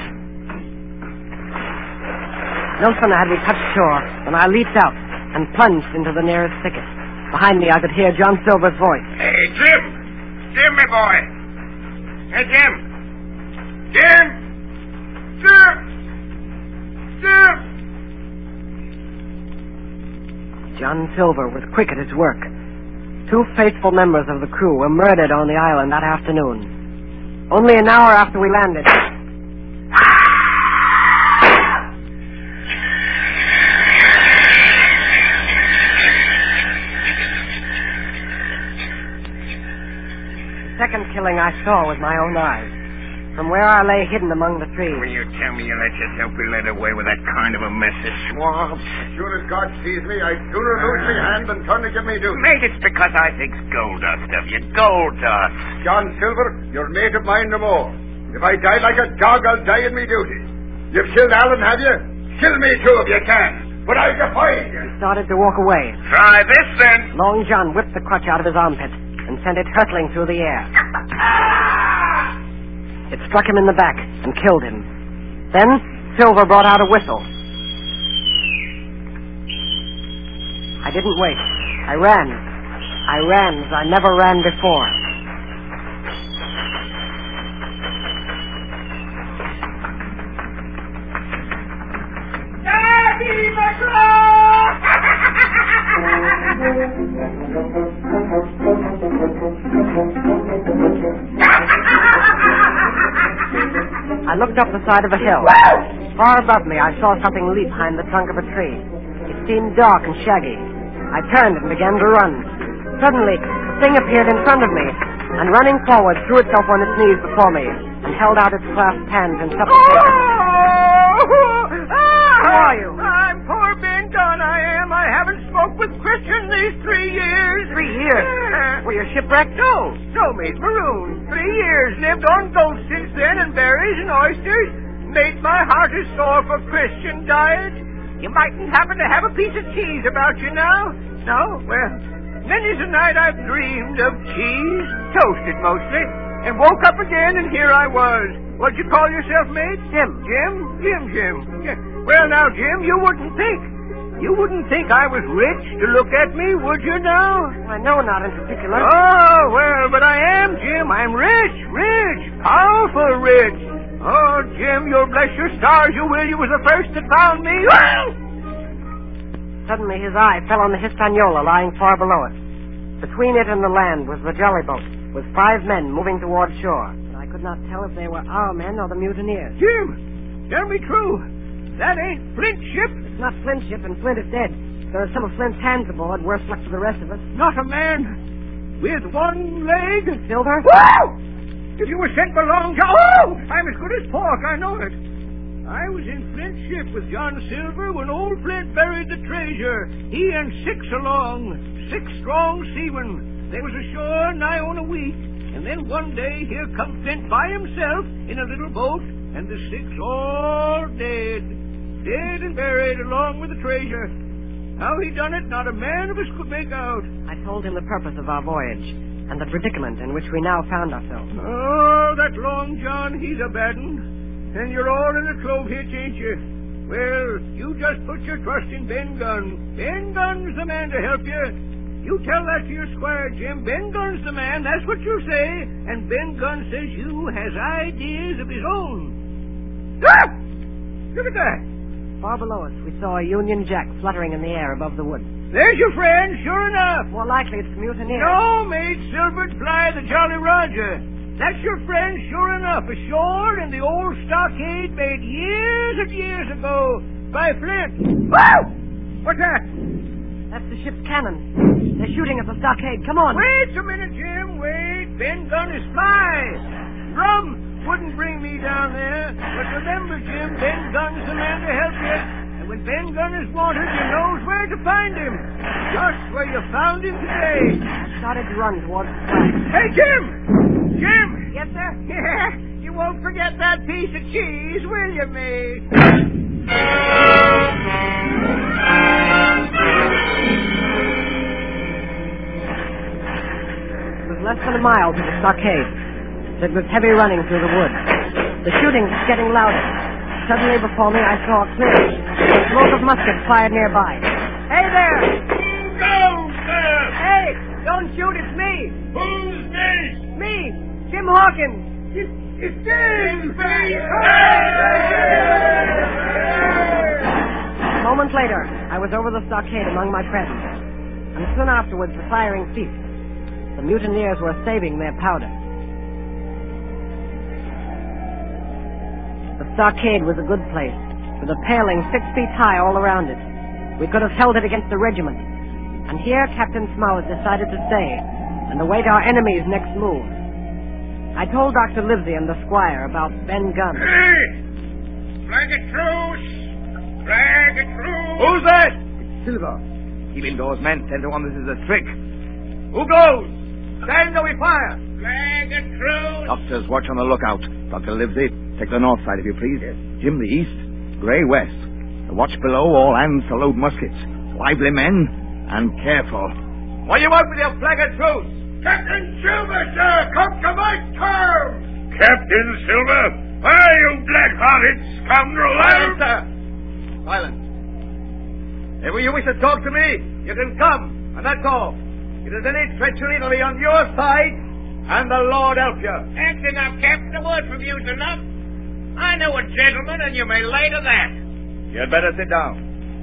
No sooner had we touched shore than I leaped out and plunged into the nearest thicket. Behind me, I could hear John Silver's voice. Hey, Jim! Jim, my boy! Hey, Jim! Jim! Jim! Jim! John Silver was quick at his work. 2 faithful members of the crew were murdered on the island that afternoon. Only an hour after we landed. The second killing I saw with my own eyes. From where I lay hidden among the trees. Will you tell me you let yourself be led away with that kind of a message, Swabs? As soon as God sees me, I'd sooner lose my hand than turn to give me duty. Mate, it's because I think's gold dust of you. Gold dust. John Silver, you're mate of mine no more. If I die like a dog, I'll die in me duty. You've killed Allen, have you? Kill me too if you can. But I'll defy you. He started to walk away. Try this, then. Long John whipped the crutch out of his armpit and sent it hurtling through the air. It struck him in the back and killed him. Then Silver brought out a whistle. I didn't wait. I ran. I ran as I never ran before. Daddy McGraw! I looked up the side of a hill. Far above me, I saw something leap behind the trunk of a tree. It seemed dark and shaggy. I turned and began to run. Suddenly, the thing appeared in front of me, and running forward, threw itself on its knees before me, and held out its clasped hands in supplication. Who are you? I'm poor Ben Gunn, I am. I haven't spoke with Christian these 3 years. 3 years? Were you shipwrecked? No, mate, maroon. 3 years. Lived on goats since then, and berries and oysters. Made my heart as sore for Christian diet. You mightn't happen to have a piece of cheese about you now? No? Well, many's a night I've dreamed of cheese, toasted mostly, and woke up again, and here I was. What'd you call yourself, mate? Jim. Jim. Yeah. Well, now, Jim, you wouldn't think I was rich to look at me, would you now? I know not in particular. Oh, well, but I am, Jim. I'm rich, powerful rich. Oh, Jim, you'll bless your stars, you will. You was the first that found me. Suddenly his eye fell on the Hispaniola lying far below us. Between it and the land was the jolly boat, with 5 men moving toward shore. But I could not tell if they were our men or the mutineers. Jim, tell me true. That ain't Flint's ship. It's not Flint's ship, and Flint is dead. There are some of Flint's hands aboard, worse luck for the rest of us. Not a man with one leg. Silver? Whoa! If you were sent for Long John... Oh! I'm as good as pork, I know it. I was in Flint's ship with John Silver when old Flint buried the treasure. He and 6 along. 6 strong seamen. They was ashore nigh on a week. And then one day here come Flint by himself in a little boat, and the 6 all dead. Dead and buried along with the treasure. How he done it, not a man of us could make out. I told him the purpose of our voyage, and the predicament in which we now found ourselves. Oh, that Long John, he's a bad un. And you're all in a clove hitch, ain't you? Well, you just put your trust in Ben Gunn. Ben Gunn's the man to help you. You tell that to your squire, Jim. Ben Gunn's the man, that's what you say. And Ben Gunn says you has ideas of his own. Ah! Look at that. Far below us, we saw a Union Jack fluttering in the air above the woods. There's your friend, sure enough. More likely it's the mutineers. No, mate, Silver Bly, the Jolly Roger. That's your friend, sure enough, ashore in the old stockade made years and years ago by Flint. Whoa! What's that? That's the ship's cannon. They're shooting at the stockade. Come on. Wait a minute, Jim. Wait. Ben Gunn is spy. Rum wouldn't bring me down there. But remember, Jim, Ben Gunn's the man to help you. And when Ben Gunn is wanted, you knows where to find him. Just where you found him today. I started to run towards the sky. Hey, Jim! Jim! Yes, sir? Yeah, you won't forget that piece of cheese, will you, mate? It was less than a mile to the stockade. It was heavy running through the woods. The shooting was getting louder. Suddenly before me I saw a clearing. The smoke of muskets fired nearby. Hey there! Go, sir! Hey! Don't shoot, it's me! Who's this? Me! Jim Hawkins! It's Jim! A moment later, I was over the stockade among my friends. And soon afterwards the firing ceased. The mutineers were saving their powder. The stockade was a good place, with a paling 6 feet high all around it. We could have held it against the regiment. And here Captain Smollett decided to stay and await our enemy's next move. I told Dr. Livesey and the squire about Ben Gunn. Hey! Flag it truce! Flag it truce! Who's that? It's Silver. Keep indoors, men. 10 to 1, this is a trick. Who goes? Stand or we fire! Flag of truce. Doctors, watch on the lookout. Dr. Livesey, take the north side, if you please. Yes. Jim, the east. Gray, west. The watch below, all hands to load muskets. Lively men, and careful. What do you want with your flag of truce? Captain Silver, sir, come to my terms. Captain Silver? Why, you black-hearted scoundrel. Silence, sir. Silence. If you wish to talk to me, you can come, and that's all. If there's any treachery, it'll be on your side, and the Lord help you. That's enough, Captain. A word from you's enough. I know a gentleman, and you may lay to that. You'd better sit down.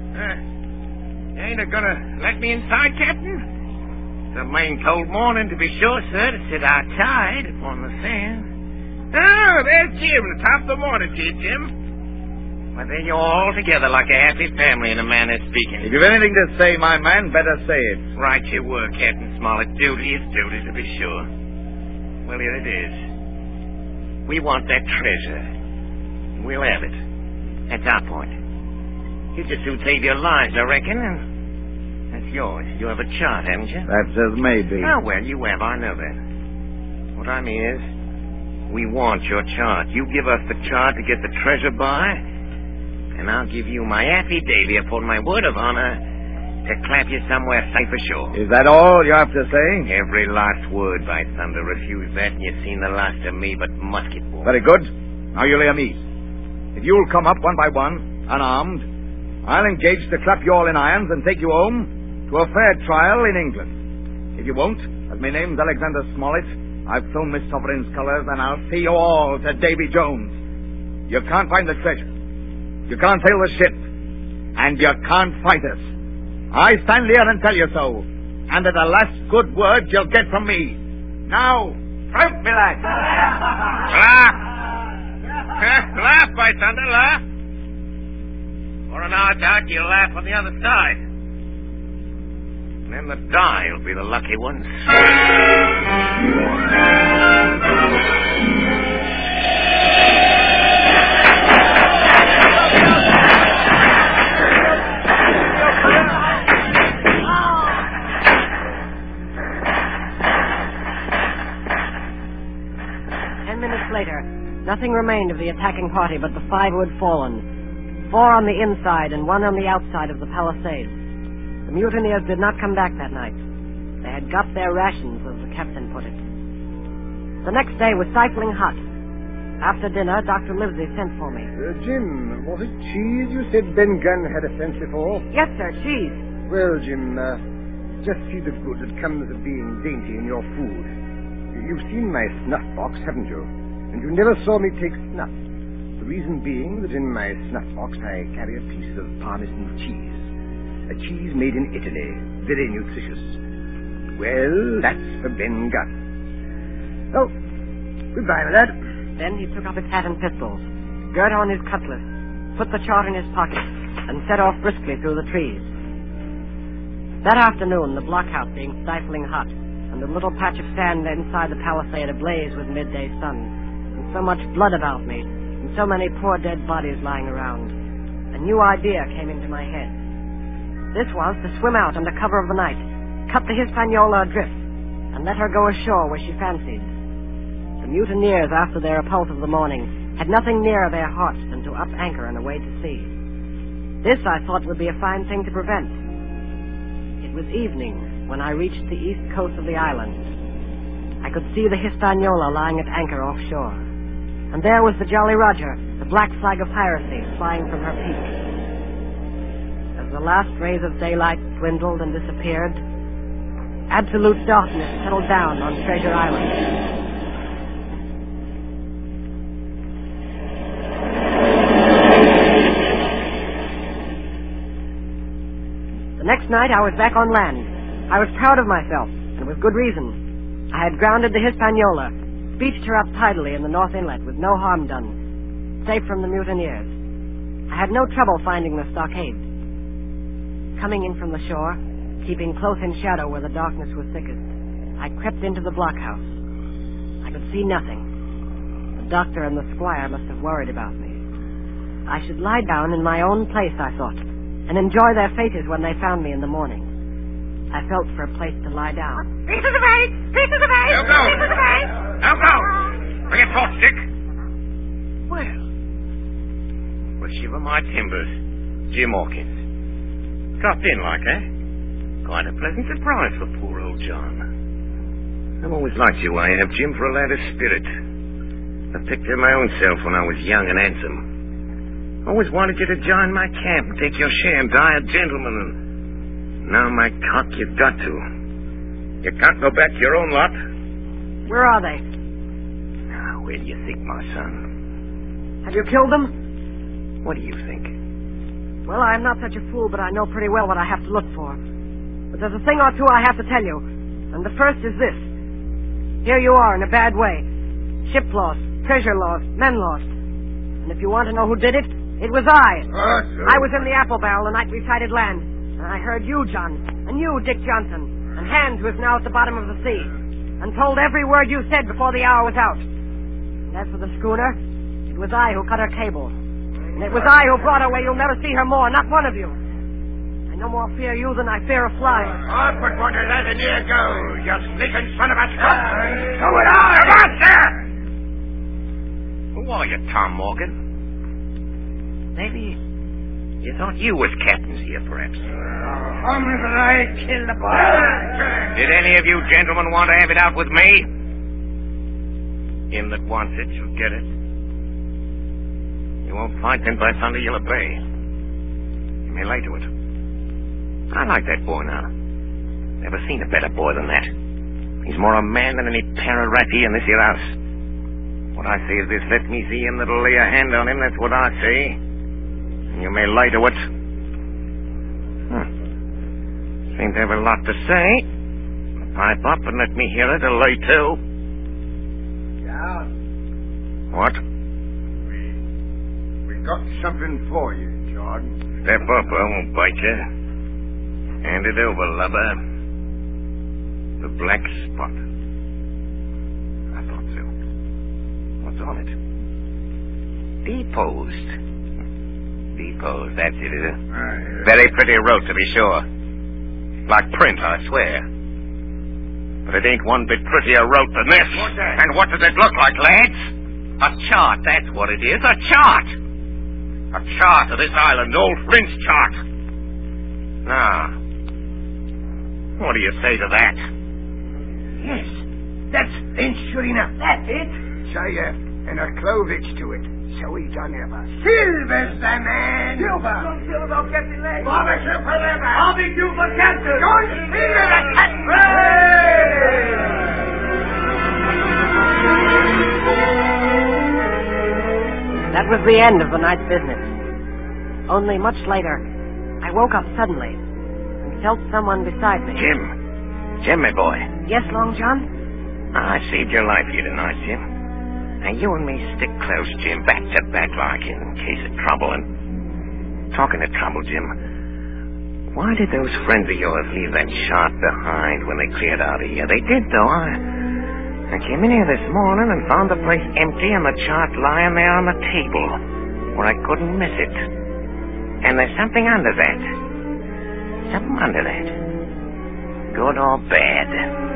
You ain't a-gonna let me inside, Captain? It's a main cold morning, to be sure, sir, to sit outside upon the sand. Oh, there's Jim. Top of the morning to you, Jim. Well, then you're all together like a happy family in a manner of speaking. If you've anything to say, my man, better say it. Right you were, Captain Smollett. Duty is duty, to be sure. Well, here it is. We want that treasure. We'll have it. That's our point. You just soon save your lives, I reckon, and that's yours. You have a chart, haven't you? That's as may be. Oh, well, you have. I know that. What I mean is, we want your chart. You give us the chart to get the treasure by, and I'll give you my affidavit upon my word of honor to clap you somewhere safe ashore. Is that all you have to say? Every last word, by thunder. Refuse that, and you've seen the last of me but musket ball. Very good. Now you lay a meet. If you'll come up one by one, unarmed, I'll engage to clap you all in irons and take you home to a fair trial in England. If you won't, as my name's Alexander Smollett, I've flown Miss Sovereign's colours, and I'll see you all to Davy Jones. You can't find the treasure. You can't sail the ship. And you can't fight us. I stand here and tell you so. And at the last good word you'll get from me. Now, out, me lad. Laugh! Laugh, by thunder, laugh. For an hour's out, you'll laugh on the other side. And then the die will be the lucky ones. 10 minutes later, nothing remained of the attacking party but the 5 who had fallen. 4 on the inside and 1 on the outside of the palisade. The mutineers did not come back that night. They had got their rations, as the captain put it. The next day was stifling hot. After dinner, Dr. Livesey sent for me. Jim, was it cheese you said Ben Gunn had a fancy for? Yes, sir, cheese. Well, Jim, just see the good that comes of being dainty in your food. You've seen my snuff box, haven't you? And you never saw me take snuff. The reason being that in my snuff box I carry a piece of Parmesan cheese. A cheese made in Italy, very nutritious. Well, that's for Ben Gunn. Oh, goodbye, my lad. Then he took up his hat and pistols, girt on his cutlass, put the chart in his pocket, and set off briskly through the trees. That afternoon, the blockhouse being stifling hot, and the little patch of sand inside the palisade ablaze with midday sun, and so much blood about me, and so many poor dead bodies lying around, a new idea came into my head. This was to swim out under cover of the night, cut the Hispaniola adrift, and let her go ashore where she fancied. The mutineers, after their repulse of the morning, had nothing nearer their hearts than to up anchor and away to sea. This, I thought, would be a fine thing to prevent. It was evening when I reached the east coast of the island. I could see the Hispaniola lying at anchor offshore. And there was the Jolly Roger, the black flag of piracy, flying from her peak. As the last rays of daylight dwindled and disappeared, absolute darkness settled down on Treasure Island. The next night I was back on land. I was proud of myself, and with good reason. I had grounded the Hispaniola, beached her up tidily in the North Inlet with no harm done, safe from the mutineers. I had no trouble finding the stockade. Coming in from the shore, keeping close in shadow where the darkness was thickest, I crept into the blockhouse. I could see nothing. The doctor and the squire must have worried about me. I should lie down in my own place, I thought, and enjoy their faces when they found me in the morning. I felt for a place to lie down. Pieces of eight! Pieces of eight! Now go! Pieces of eight! Now go! Bring a torchstick. Well, shiver my timbers. Jim Hawkins. Dropped in like, eh? Quite a pleasant surprise for poor old John. I've always liked your way, have, Jim, for a lad of spirit. I pictured my own self when I was young and handsome. Always wanted you to join my camp and take your share and die a gentleman. And now, my cock, you've got to. You can't go back to your own lot. Where are they? Now, where do you think, my son? Have you killed them? What do you think? Well, I'm not such a fool, but I know pretty well what I have to look for. But there's a thing or two I have to tell you. And the first is this. Here you are in a bad way. Ship lost, treasure lost, men lost. And if you want to know who did it, it was I. I was in the apple barrel the night we sighted land. And I heard you, John, and you, Dick Johnson, and Hans, who is now at the bottom of the sea, and told every word you said before the hour was out. And as for the schooner, it was I who cut her cable. And it was I who brought her where you'll never see her more, not one of you. I no more fear you than I fear a fly. I'll put one of that in here, go, you sneaking son of a skunk. So would I. Come on, sir. Who are you, Tom Morgan? Maybe you thought you was captains here, perhaps. Only that I killed the boy. Did any of you gentlemen want to have it out with me? Him that wants it shall get it. You won't fight him by thunder, you'll obey. You may lay to it. I like that boy now. Never seen a better boy than that. He's more a man than any para-ratty in this here house. What I say is this, let me see him that'll lay a hand on him, that's what I say. And you may lay to it. Seem to have a lot to say. Pipe up and let me hear it, or lay to. Yeah. What? We got something for you, Jordan. Step up, I won't bite you. Hand it over, lubber. The black spot. I thought so. What's on it? Deposed. Deposed, that's it, is it? Very pretty rote, to be sure. Like print, I swear. But it ain't one bit prettier rote than this. What's that? And what does it look like, lads? A chart, that's what it is, a chart. A chart of this island, old Flint's chart. Now, what do you say to that? Yes, that's Flint, sure enough. That's it. Say, and a clovage to it. So he done ever. Silver's the man. Silver. Silver, Captain Leg. Officer forever. I'll be due for captain. John Silver, the That was the end of the night's business. Only much later, I woke up suddenly and felt someone beside me. Jim, my boy. Yes, Long John? I saved your life here tonight, Jim. Now, you and me stick close, Jim, back to back like in case of trouble. And talking of trouble, Jim, why did those friends of yours leave that chart behind when they cleared out of here? They did, though. I came in here this morning and found the place empty and the chart lying there on the table where I couldn't miss it. And there's something under that. Something under that. Good or bad.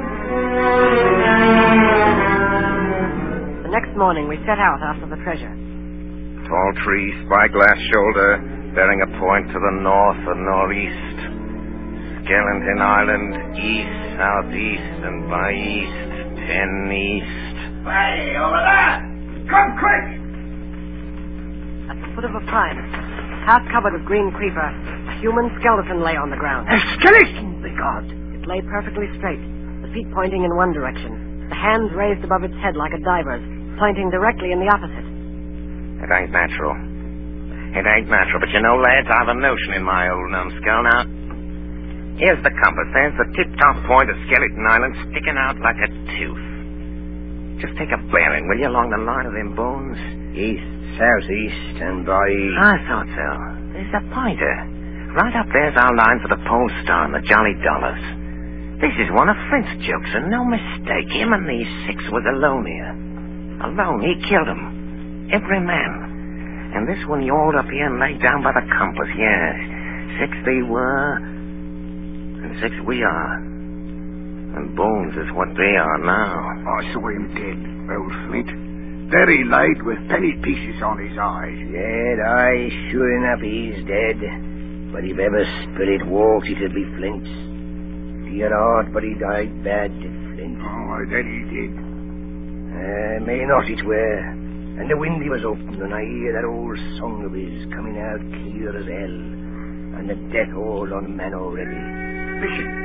The next morning, we set out after the treasure. Tall tree, spyglass shoulder, bearing a point to the north and northeast. Skeleton Island, east, southeast, and by east, 10 east. Hey, over there! Come quick! At the foot of a pine, half covered with green creeper, a human skeleton lay on the ground. A skeleton, by God! It lay perfectly straight, the feet pointing in one direction, the hands raised above its head like a diver's, pointing directly in the opposite. It ain't natural. It ain't natural, but you know, lads, I've a notion in my old numbskull. Now, here's the compass. There's the tip-top point of Skeleton Island sticking out like a tooth. Just take a bearing, will you, along the line of them bones? East, southeast, and by... I thought so. There's a pointer. Right up there's our line for the Pole Star and the Jolly Dollars. This is one of Flint's jokes, and no mistake. Him and these 6 was alone here. Alone, he killed them. Every man. And this one yawned up here and laid down by the compass, yes. 6 they were. And 6 we are. And bones is what they are now. I saw him dead, old Flint. Very light with penny pieces on his eyes. Dead, aye, sure enough he's dead. But if ever spirit walks, it'll be Flint's. Dear heart, but he died bad, did Flint. Oh, that he did. May not it were. And the windy was open, and I hear that old song of his coming out clear as hell. And the death hold on man already. Listen.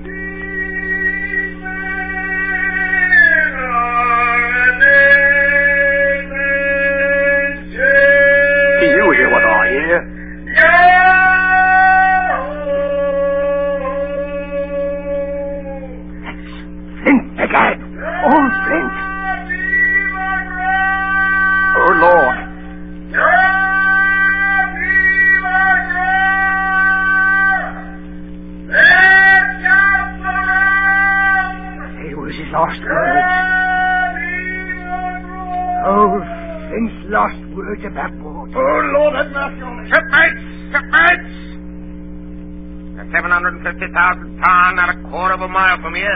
Do you hear what I hear? That's Flint again. Old Flint. Oh, Lord. It was his last words. Oh, Flint's last words about board. Oh, Lord have mercy on me. Shipmates! That's 750,000 pounds, not a quarter of a mile from here.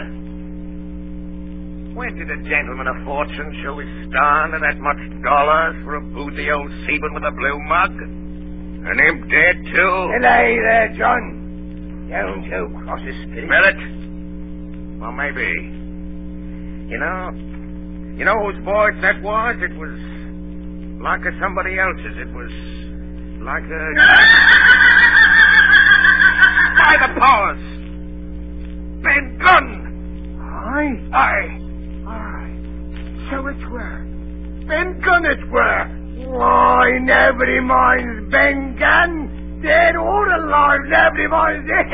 When did a gentleman of fortune show his star to that much dollars for a boozy old seaman with a blue mug? And him dead, too. Hello there, John. Down to cross his spirit. Smell it? Well, maybe. You know whose voice that was? It was like a somebody else's. It was like a... By the powers! Ben Gunn! Aye. So it were. Ben Gunn it were. Why, nobody minds Ben Gunn. Dead or alive, nobody minds it.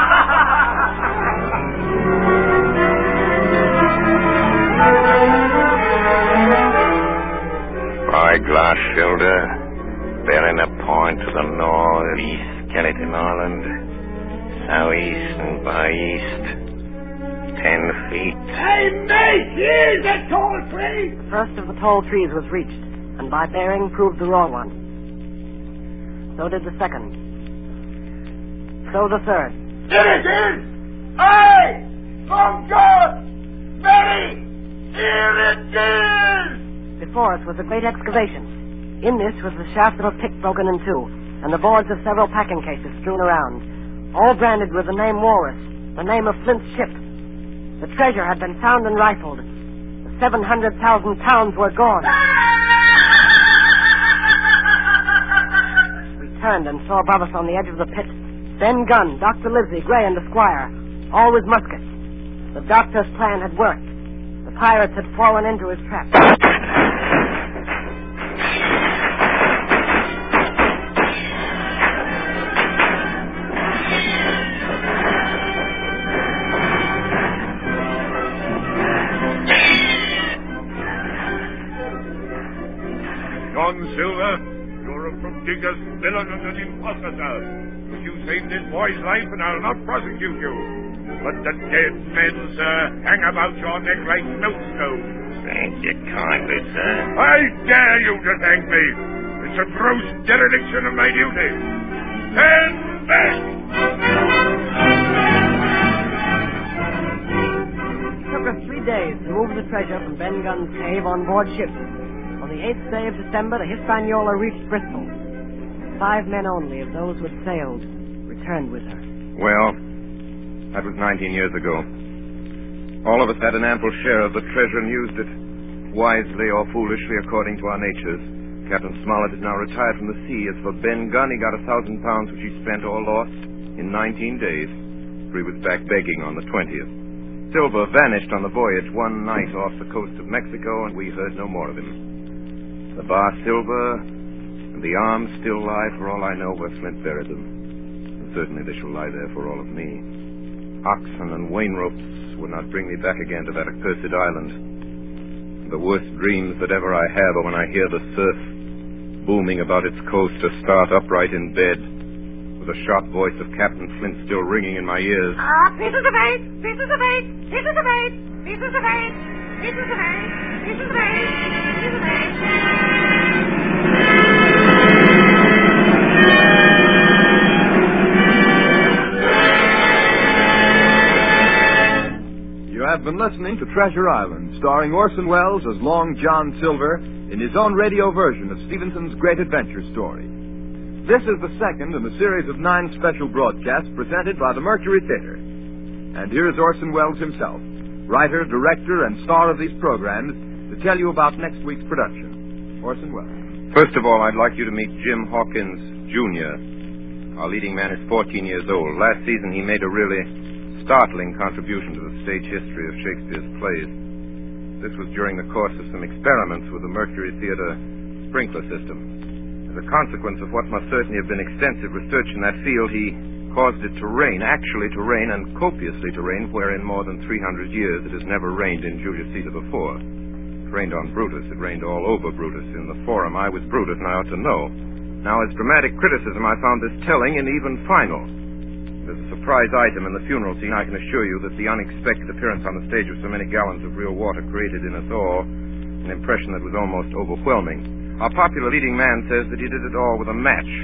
Spyglass shoulder, bearing a point to the northeast, Skeleton Island, southeast and by east, 10 feet. Hey, mate, here's a tall tree. The first of the tall trees was reached, and by bearing proved the wrong one. So did the second. So the third. Here it is! Aye! From God! Mary! Here it is! Before us was a great excavation. In this was the shaft of a pick broken in two, and the boards of several packing cases strewn around, all branded with the name Walrus, the name of Flint's ship. The treasure had been found and rifled. The 700,000 pounds were gone. We turned and saw above us on the edge of the pit Ben Gunn, Dr. Livesey, Gray, and the squire, all with muskets. The doctor's plan had worked. The pirates had fallen into his trap. John Silver, you're a prodigious villain and an impostor. You saved this boy's life, and I'll not prosecute you. But the dead men, sir, hang about your neck like millstones. Thank you kindly, sir. I dare you to thank me. It's a gross dereliction of my duty. Stand back! It took us 3 days to move the treasure from Ben Gunn's cave on board ship. On the 8th day of December, the Hispaniola reached Bristol. 5 men only of those who had sailed returned with her. Well, that was 19 years ago. All of us had an ample share of the treasure and used it, wisely or foolishly according to our natures. Captain Smollett is now retired from the sea. As for Ben Gunn, he got 1,000 pounds, which he spent or lost in 19 days, for he was back begging on the 20th. Silver vanished on the voyage one night off the coast of Mexico, and we heard no more of him. The bar Silver and the arms still lie, for all I know, where Flint buried them. And certainly they shall lie there for all of me. Oxen and wain ropes would not bring me back again to that accursed island. The worst dreams that ever I have are when I hear the surf booming about its coast to start upright in bed, with the sharp voice of Captain Flint still ringing in my ears. Pieces of eight! Pieces of eight! Pieces of eight! Pieces of eight! Pieces of eight! Pieces of eight! Pieces of eight! have been listening to Treasure Island, starring Orson Welles as Long John Silver in his own radio version of Stevenson's great adventure story. This is the second in the series of 9 special broadcasts presented by the Mercury Theater. And here is Orson Welles himself, writer, director, and star of these programs, to tell you about next week's production. Orson Welles. First of all, I'd like you to meet Jim Hawkins, Jr. Our leading man is 14 years old. Last season, he made a really startling contribution to the stage history of Shakespeare's plays. This was during the course of some experiments with the Mercury Theater sprinkler system. As a consequence of what must certainly have been extensive research in that field, he caused it to rain, actually to rain, and copiously to rain, where in more than 300 years it has never rained in Julius Caesar before. It rained on Brutus. It rained all over Brutus. In the forum, I was Brutus, and I ought to know. Now, as dramatic criticism, I found this telling and even final. There's a surprise item in the funeral scene. I can assure you that the unexpected appearance on the stage of so many gallons of real water created in us all an impression that was almost overwhelming. Our popular leading man says that he did it all with a match.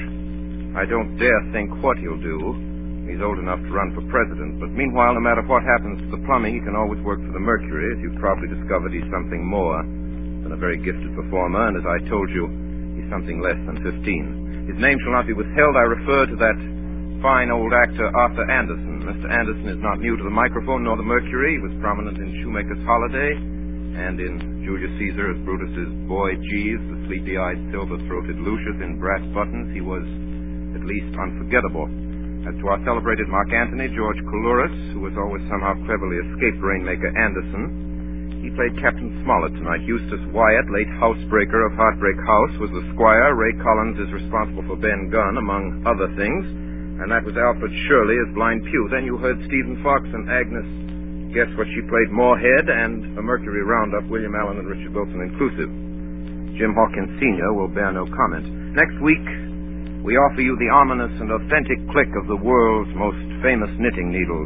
I don't dare think what he'll do. He's old enough to run for president. But meanwhile, no matter what happens to the plumbing, he can always work for the Mercury. As you've probably discovered, he's something more than a very gifted performer. And as I told you, he's something less than 15. His name shall not be withheld. I refer to that fine old actor, Arthur Anderson. Mr. Anderson is not new to the microphone nor the Mercury. He was prominent in Shoemaker's Holiday and in Julius Caesar as Brutus's boy Jeeves, the sleepy-eyed, silver-throated Lucius in brass buttons. He was at least unforgettable. As to our celebrated Mark Antony, George Coulouris, who has always somehow cleverly escaped Rainmaker Anderson, he played Captain Smollett tonight. Eustace Wyatt, late housebreaker of Heartbreak House, was the squire. Ray Collins is responsible for Ben Gunn, among other things. And that was Alfred Shirley as Blind Pew. Then you heard Stephen Fox and Agnes guess what she played, Moorhead, and a Mercury roundup, William Allen and Richard Wilson inclusive. Jim Hawkins Sr. will bear no comment. Next week, we offer you the ominous and authentic click of the world's most famous knitting needles,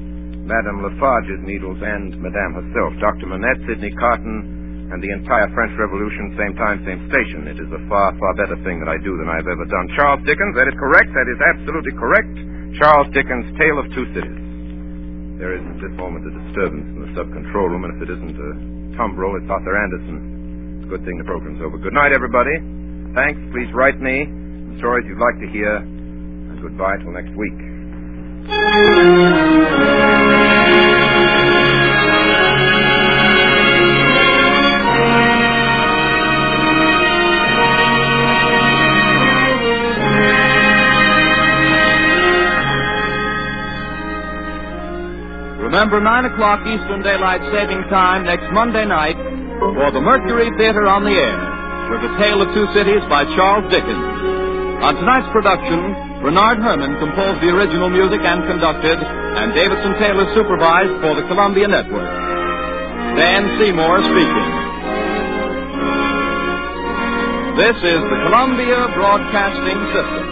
Madame Lafarge's needles and Madame herself, Dr. Manette, Sidney Carton, and the entire French Revolution, same time, same station. It is a far, far better thing that I do than I've ever done. Charles Dickens, that is correct. That is absolutely correct. Charles Dickens' Tale of Two Cities. There is at this moment a disturbance in the sub-control room, and if it isn't a tumbrel, it's Arthur Anderson. It's a good thing the program's over. Good night, everybody. Thanks. Please write me the stories you'd like to hear, and goodbye till next week. Remember, 9 o'clock Eastern Daylight Saving Time next Monday night for the Mercury Theater on the Air with A Tale of Two Cities by Charles Dickens. On tonight's production, Bernard Herrmann composed the original music and conducted, and Davidson Taylor supervised for the Columbia Network. Dan Seymour speaking. This is the Columbia Broadcasting System.